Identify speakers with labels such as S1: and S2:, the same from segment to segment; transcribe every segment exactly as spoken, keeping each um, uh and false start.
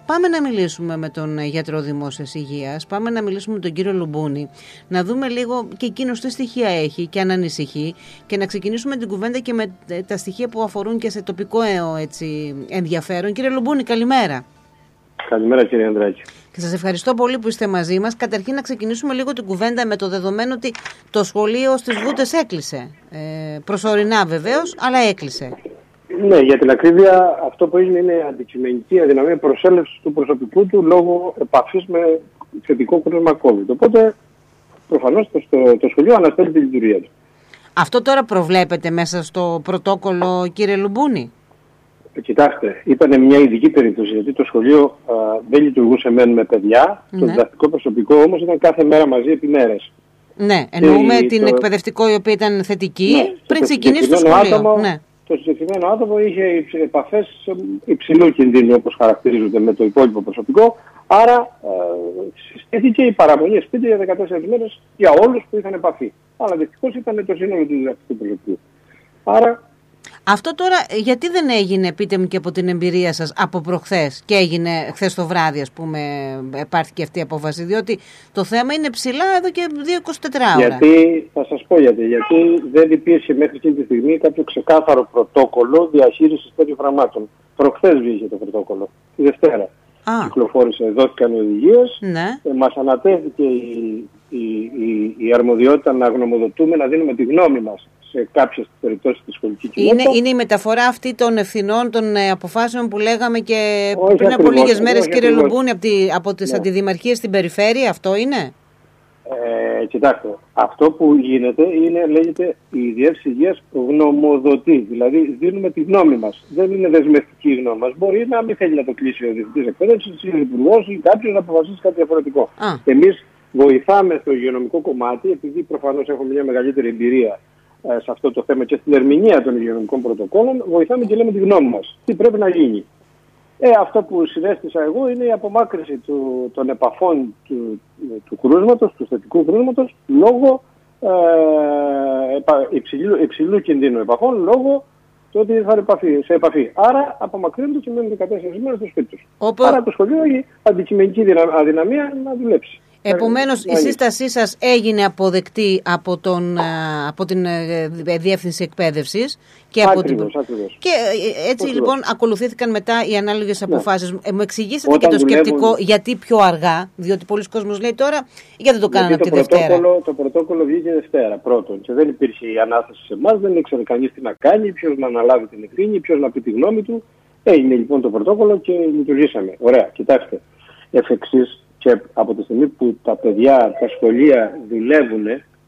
S1: πάμε να μιλήσουμε με τον γιατρό δημόσιας υγείας, πάμε να μιλήσουμε με τον κύριο Λουμπούνη, να δούμε λίγο και εκείνος τι στοιχεία έχει και αν ανησυχεί, και να ξεκινήσουμε την κουβέντα και με τα στοιχεία που αφορούν και σε τοπικό έτσι, ενδιαφέρον. Κύριε Λουμπούνη, καλημέρα.
S2: Καλημέρα, κύριε Ανδράκη.
S1: Και σας ευχαριστώ πολύ που είστε μαζί μας. Καταρχήν να ξεκινήσουμε λίγο την κουβέντα με το δεδομένο ότι το σχολείο στις Βούτες έκλεισε. Ε, προσωρινά βεβαίως, αλλά έκλεισε.
S2: Ναι, για την ακρίβεια αυτό που έγινε είναι αντικειμενική αδυναμία προσέλευσης του προσωπικού του λόγω επαφής με θετικό κρούσμα COVID. Οπότε προφανώς το, το, το σχολείο αναστέλει τη λειτουργία του.
S1: Αυτό τώρα προβλέπεται μέσα στο πρωτόκολλο, κύριε Λουμπούνη?
S2: Κοιτάξτε, ήταν μια ειδική περίπτωση, γιατί το σχολείο α, δεν λειτουργούσε μεν με παιδιά, ναι. Το διδακτικό προσωπικό όμως ήταν κάθε μέρα μαζί επί μέρες.
S1: Ναι, εννοούμε και την το... εκπαιδευτικό η οποία ήταν θετική, ναι, πριν ξεκινήσει το σχολείο.
S2: Άτομο,
S1: ναι.
S2: Το συγκεκριμένο άτομο είχε επαφές υψηλού κινδύνου, όπως χαρακτηρίζονται, με το υπόλοιπο προσωπικό, άρα ε, συστήθηκε η παραμονή σπίτι για δεκατέσσερις μέρες για όλους που είχαν επαφή. Αλλά δυστυχώς ήταν το σύνολο του διδακτικού προσωπικού. Άρα,
S1: αυτό τώρα γιατί δεν έγινε, πείτε μου και από την εμπειρία σας, από προχθές και έγινε χθες το βράδυ, ας πούμε, υπάρχει αυτή η απόφαση? Διότι το θέμα είναι ψηλά εδώ και δύο εικοσιτέσσερις ώρα.
S2: Γιατί, θα σας πω γιατί, γιατί δεν υπήρχε μέχρι εκείνη τη στιγμή κάποιο ξεκάθαρο πρωτόκολλο διαχείρισης τέτοιων πραγμάτων. Προχθές βγήκε το πρωτόκολλο, τη Δευτέρα. Α. Κυκλοφόρησε, δόθηκαν οι οδηγίες,
S1: ναι.
S2: ε, μας ανατέθηκε η, η, η, η αρμοδιότητα να γνωμοδοτούμε, να δίνουμε τη γνώμη μας σε κάποιες περιπτώσεις της σχολικής κοινότητας.
S1: Είναι, είναι η μεταφορά αυτή των ευθυνών, των ε, αποφάσεων που λέγαμε και
S2: όχι
S1: πριν
S2: ακριβώς,
S1: από λίγες μέρες, κύριε
S2: ακριβώς.
S1: Λουμπούνη, από, τη, από τις ναι. αντιδημαρχίες στην περιφέρεια, αυτό είναι?
S2: Ε, κοιτάξτε, αυτό που γίνεται είναι, λέγεται, η Διεύθυνση Υγείας γνωμοδοτεί. Δηλαδή δίνουμε τη γνώμη μας. Δεν είναι δεσμευτική η γνώμη μας. Μπορεί να μην θέλει να το κλείσει ο Διευθυντής Εκπαίδευσης ή ο Υπουργός ή κάποιος να αποφασίσει κάτι διαφορετικό. Εμείς βοηθάμε στο υγειονομικό κομμάτι, επειδή προφανώς έχουμε μια μεγαλύτερη εμπειρία ε, σε αυτό το θέμα και στην ερμηνεία των υγειονομικών πρωτοκόλων, βοηθάμε και λέμε τη γνώμη μας. Τι πρέπει να γίνει. Ε, αυτό που συνέστησα εγώ είναι η απομάκρυνση του, των επαφών του, του κρούσματος, του θετικού κρούσματος, λόγω ε, επα, υψηλού, υψηλού κινδύνου επαφών, λόγω του ότι θα είναι σε επαφή. Άρα απομακρύνονται και μένουν δεκατέσσερις μέρες στο σπίτι τους.
S1: Οπό...
S2: Άρα το σχολείο έχει αντικειμενική αδυναμία να δουλέψει.
S1: Επομένως, η σύστασή σας έγινε αποδεκτή από, τον, από την Διεύθυνση Εκπαίδευσης και από
S2: ακριβώς,
S1: την...
S2: ακριβώς.
S1: Και έτσι ακριβώς. Λοιπόν ακολουθήθηκαν μετά οι ανάλογες αποφάσεις. Ναι. Ε, μου εξηγήσατε
S2: Όταν
S1: και το
S2: δουλεύουν...
S1: σκεπτικό γιατί πιο αργά, διότι πολλοί κόσμος λέει τώρα γιατί το κάνανε από τη
S2: Δευτέρα.
S1: Δευτέρα.
S2: Το πρωτόκολλο βγήκε Δευτέρα πρώτον και δεν υπήρχε η ανάθεση σε εμάς, δεν ήξερε κανείς τι να κάνει, ποιος να αναλάβει την ευθύνη, ποιος να πει τη γνώμη του. Έγινε λοιπόν το πρωτόκολλο και λειτουργήσαμε. Ωραία, κοιτάξτε. Εφ' εξής, και από τη στιγμή που τα παιδιά, τα σχολεία δουλεύουν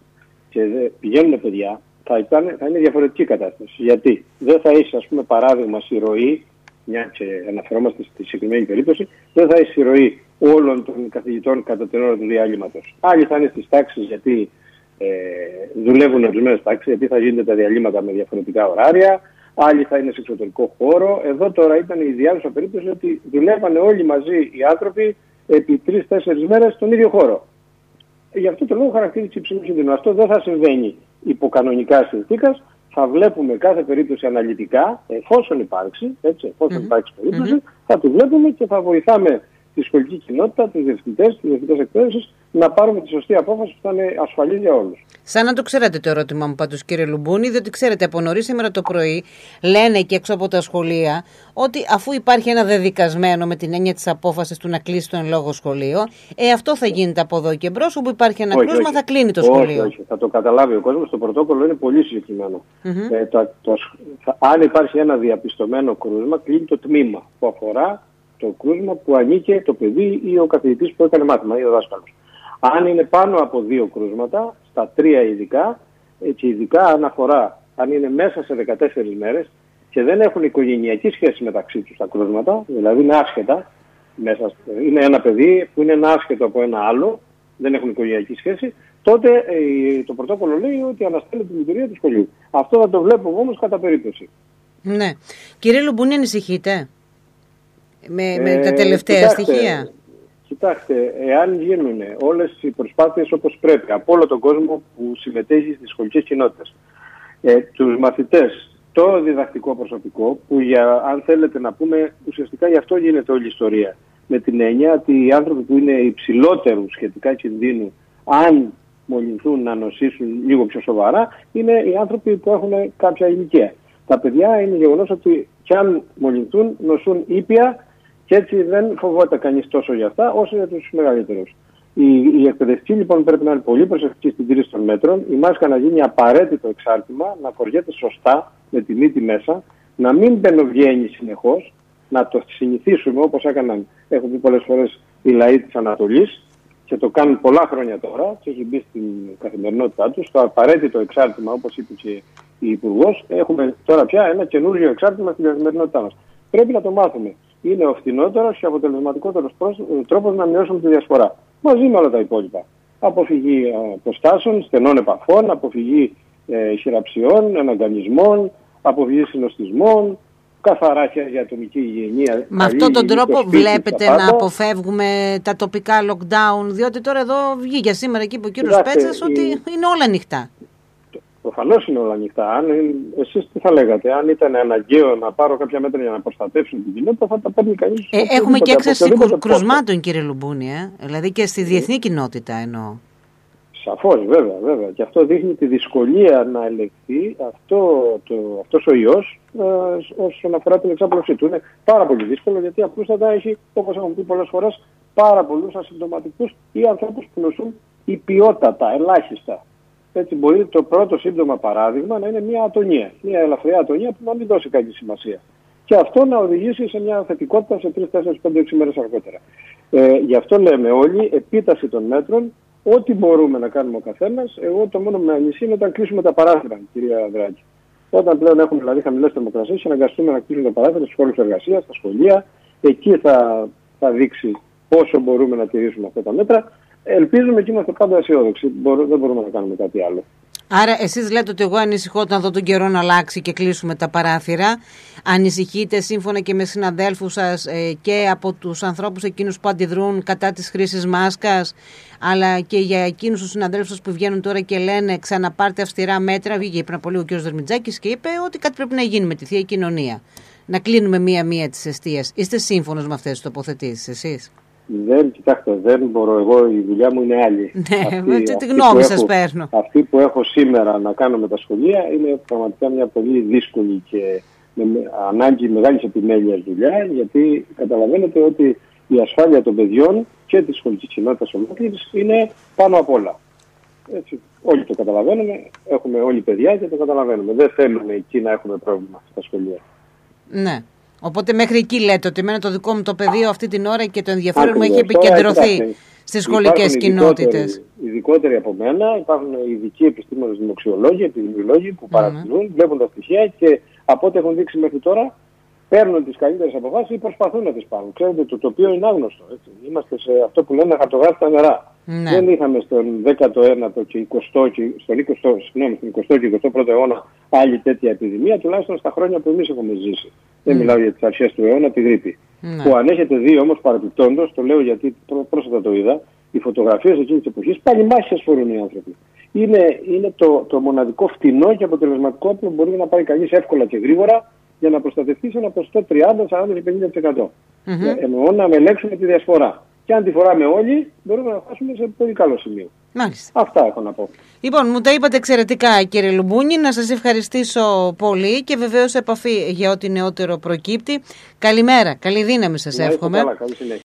S2: και πηγαίνουν παιδιά, θα, ήταν, θα είναι διαφορετική κατάσταση. Γιατί δεν θα είσαι, ας πούμε, παράδειγμα, συρροή, μια και αναφερόμαστε στη συγκεκριμένη περίπτωση, δεν θα είσαι συρροή όλων των καθηγητών κατά την ώρα του διαλύματος. Άλλοι θα είναι στις τάξεις γιατί ε, δουλεύουν ορισμένες τάξεις, γιατί θα γίνονται τα διαλύματα με διαφορετικά ωράρια. Άλλοι θα είναι σε εξωτερικό χώρο. Εδώ τώρα ήταν η διάρκεια περίπτωση ότι δουλεύανε όλοι μαζί οι άνθρωποι επί τρεις-τέσσερις μέρες στον ίδιο χώρο. Γι' αυτό το λόγο χαρακτήρισε υψηλού κινδύνου. Αυτό δεν θα συμβαίνει υπό κανονικά συνθήκας. Θα βλέπουμε κάθε περίπτωση αναλυτικά, εφόσον υπάρξει, έτσι, εφόσον mm-hmm. υπάρξει περίπτωση, mm-hmm. θα τη βλέπουμε και θα βοηθάμε τη σχολική κοινότητα, τους διευθυντές, τους διευθυντές εκπαίδευσης, να πάρουμε τη σωστή απόφαση που θα είναι ασφαλής για όλους.
S1: Σαν να το ξέρετε το ερώτημα μου πάντως, κύριε Λουμπούνη, διότι ξέρετε από νωρίς σήμερα το πρωί λένε και έξω από τα σχολεία ότι αφού υπάρχει ένα δεδικασμένο με την έννοια της απόφασης του να κλείσει το εν λόγω σχολείο, ε, αυτό θα γίνεται από εδώ και μπρος, όπου υπάρχει ένα όχι, κρούσμα όχι. θα κλείνει το σχολείο.
S2: Όχι, όχι, θα το καταλάβει ο κόσμος. Το πρωτόκολλο είναι πολύ συγκεκριμένο. Mm-hmm. Ε, το, το, θα, αν υπάρχει ένα διαπιστωμένο κρούσμα, κλείνει το τμήμα που αφορά το κρούσμα που ανήκε το παιδί ή ο καθηγητής που έκανε μάθημα ή ο δάσκαλος. Αν είναι πάνω από δύο κρούσματα, στα τρία ειδικά, και ειδικά αν αφορά, αν είναι μέσα σε δεκατέσσερις μέρες και δεν έχουν οικογενειακή σχέση μεταξύ τους τα κρούσματα, δηλαδή είναι άσχετα, μέσα, είναι ένα παιδί που είναι ένα άσχετο από ένα άλλο, δεν έχουν οικογενειακή σχέση, τότε ε, το πρωτόκολλο λέει ότι αναστέλει τη λειτουργία του σχολείου. Αυτό θα το βλέπουμε όμως κατά περίπτωση.
S1: Ναι. Κύριε Λουμπούνη, ανησυχείτε με,
S2: ε,
S1: με τα τελευταία
S2: κοιτάξτε,
S1: στοιχεία?
S2: Κοιτάξτε, εάν γίνουν όλες οι προσπάθειες όπως πρέπει από όλο τον κόσμο που συμμετέχει στις σχολικές κοινότητες, ε, τους μαθητές, το διδακτικό προσωπικό, που για, αν θέλετε να πούμε, ουσιαστικά γι' αυτό γίνεται όλη η ιστορία. με την έννοια ότι οι άνθρωποι που είναι υψηλότερου σχετικά κινδύνου, αν μολυνθούν να νοσήσουν λίγο πιο σοβαρά, είναι οι άνθρωποι που έχουν κάποια ηλικία. Τα παιδιά είναι γεγονός ότι κι αν μολυνθούν νοσούν ήπια και έτσι δεν φοβόταν κανείς τόσο για αυτά όσο για τους μεγαλύτερους. Οι, οι εκπαιδευτικοί λοιπόν πρέπει να είναι πολύ προσεκτικοί στην τήρηση των μέτρων, η μάσκα να γίνει απαραίτητο εξάρτημα, να φοριέται σωστά με τη μύτη μέσα, να μην μπαινοβγαίνει συνεχώς, να το συνηθίσουμε όπως έκαναν, έχω πει πολλές φορές, οι λαοί της Ανατολής και το κάνουν πολλά χρόνια τώρα και έχει μπει στην καθημερινότητά τους. Το απαραίτητο εξάρτημα, όπως είπε και η Υπουργός, έχουμε τώρα πια ένα καινούργιο εξάρτημα στην καθημερινότητά μας. Πρέπει να το μάθουμε. Είναι ο φθηνότερος και αποτελεσματικότερος τρόπος να μειώσουμε τη διασπορά. Μαζί με όλα τα υπόλοιπα. Αποφυγή αποστάσεων, στενών επαφών, αποφυγή ε, χειραψιών, εναγκανισμών, αποφυγή συνοστισμών, καθαρά χέρια, ατομική υγιεινή.
S1: Με αυτόν τον τρόπο βλέπετε να αποφεύγουμε τα τοπικά lockdown, διότι τώρα εδώ βγήκε σήμερα εκεί που ο κύριος Πέτσας ότι η... είναι όλα ανοιχτά.
S2: Προφανώς είναι όλα ανοιχτά. Αν, εσείς τι θα λέγατε, αν ήταν αναγκαίο να πάρω κάποια μέτρα για να προστατεύσουν την κοινότητα, θα τα παίρνει κανείς.
S1: Ε, έχουμε και έξαρση κρουσμάτων, κύριε Λουμπούνη, ε? δηλαδή και στη διεθνή κοινότητα εννοώ.
S2: Σαφώς, βέβαια, βέβαια. Και αυτό δείχνει τη δυσκολία να ελεγχθεί αυτό, το, αυτός ο ιός ε, όσον αφορά την εξάπλωσή του. Είναι πάρα πολύ δύσκολο γιατί απλούστατα έχει, όπως έχουμε πει πολλές φορές, πάρα πολλούς ασυμπτωματικούς ή ανθρώπους που νοσούν υπιότατα, ελάχιστα. Έτσι μπορεί το πρώτο σύμπτωμα παράδειγμα να είναι μια ατονία, μια ελαφριά ατονία που να μην δώσει κακή σημασία. Και αυτό να οδηγήσει σε μια θετικότητα σε τρεις, τέσσερις, πέντε, έξι μέρες αργότερα. Ε, γι' αυτό λέμε όλοι, επίταση των μέτρων, ό,τι μπορούμε να κάνουμε ο καθένας. Εγώ το μόνο που με ανησύει είναι όταν κλείσουμε τα παράθυρα, κυρία Δράκη. Όταν πλέον έχουμε δηλαδή χαμηλές θερμοκρασίες, αναγκαστούμε να κλείσουμε τα παράθυρα στους χώρους εργασίας, στα σχολεία, εκεί θα, θα δείξει πόσο μπορούμε να τηρήσουμε αυτά τα μέτρα. Ελπίζουμε και είμαστε πάντα αισιόδοξοι. Μπορώ, δεν μπορούμε να κάνουμε κάτι άλλο.
S1: Άρα εσείς λέτε ότι εγώ ανησυχώ όταν δω τον καιρό να αλλάξει και κλείσουμε τα παράθυρα. Ανησυχείτε σύμφωνα και με συναδέλφους σας ε, και από τους ανθρώπους εκείνους που αντιδρούν κατά της χρήσης μάσκας, αλλά και για εκείνους τους συναδέλφους σας που βγαίνουν τώρα και λένε ξαναπάρτε αυστηρά μέτρα. Βγήκε πριν από λίγο ο κ. Δερμιτζάκης και είπε ότι κάτι πρέπει να γίνει με τη θεία κοινωνία. Να κλείνουμε μία-μία τις εστίες. Είστε σύμφωνος με αυτές τις τοποθετήσεις εσείς?
S2: Δεν, κοιτάξτε, δεν μπορώ εγώ, η δουλειά μου είναι άλλη.
S1: Ναι, αυτή, τη γνώμη σας παίρνω.
S2: Αυτή που έχω σήμερα να κάνω με τα σχολεία είναι πραγματικά μια πολύ δύσκολη και με ανάγκη μεγάλης επιμέλειας δουλειά, γιατί καταλαβαίνετε ότι η ασφάλεια των παιδιών και της σχολικής κοινότητας ολόκληρης είναι πάνω απ' όλα. Έτσι, όλοι το καταλαβαίνουμε, έχουμε όλοι παιδιά και το καταλαβαίνουμε. Δεν θέλουμε εκεί να έχουμε πρόβλημα στα σχολεία.
S1: Ναι. Οπότε μέχρι εκεί λέτε ότι εμένα το δικό μου το πεδίο αυτή την ώρα και το ενδιαφέρον μου έχει επικεντρωθεί Τώρα, στις σχολικές κοινότητες.
S2: Ειδικότεροι από μένα, υπάρχουν ειδικοί επιστήμονες, δημοξιολόγοι, επιδημιολόγοι που παρατηρούν, mm-hmm. βλέπουν τα στοιχεία και από ό,τι έχουν δείξει μέχρι τώρα παίρνουν τις καλύτερες αποφάσεις ή προσπαθούν να τις πάρουν. Ξέρετε, το τοπίο είναι άγνωστο. Έτσι. Είμαστε σε αυτό που λένε χαρτογράφητα νερά. Mm-hmm. Δεν είχαμε στον δέκατο ένατο και εικοστό και στον εικοστό, συγγνώμη, στον εικοστό και εικοστό πρώτο αιώνα άλλη τέτοια επιδημία, τουλάχιστον στα χρόνια που εμείς έχουμε ζήσει. Mm. Δεν μιλάω για τις αρχές του αιώνα, τη γρίπη. Mm. Που αν έχετε δει όμως παρεπιπτόντως, το λέω γιατί πρόσφατα το είδα, οι φωτογραφίες εκείνης της εποχής πάλι μάχες φορούν οι άνθρωποι. Είναι, είναι το, το μοναδικό φτηνό και αποτελεσματικό όπλο που μπορεί να πάρει κανείς εύκολα και γρήγορα για να προστατευτεί σε ένα ποσοστό τριάντα, σαράντα και πενήντα τοις εκατό. Mm-hmm. Εννοώ να ελέγξουμε τη διασπορά. Και αν τη φοράμε όλοι, μπορούμε να φτάσουμε σε πολύ καλό σημείο.
S1: Μάλιστα.
S2: Αυτά έχω να πω.
S1: Λοιπόν, μου τα είπατε εξαιρετικά, κύριε Λουμπούνη. Να σας ευχαριστήσω πολύ και βεβαίως επαφή για ό,τι νεότερο προκύπτει. Καλημέρα, καλή δύναμη σας εύχομαι.
S2: Καλά, καλή συνέχεια.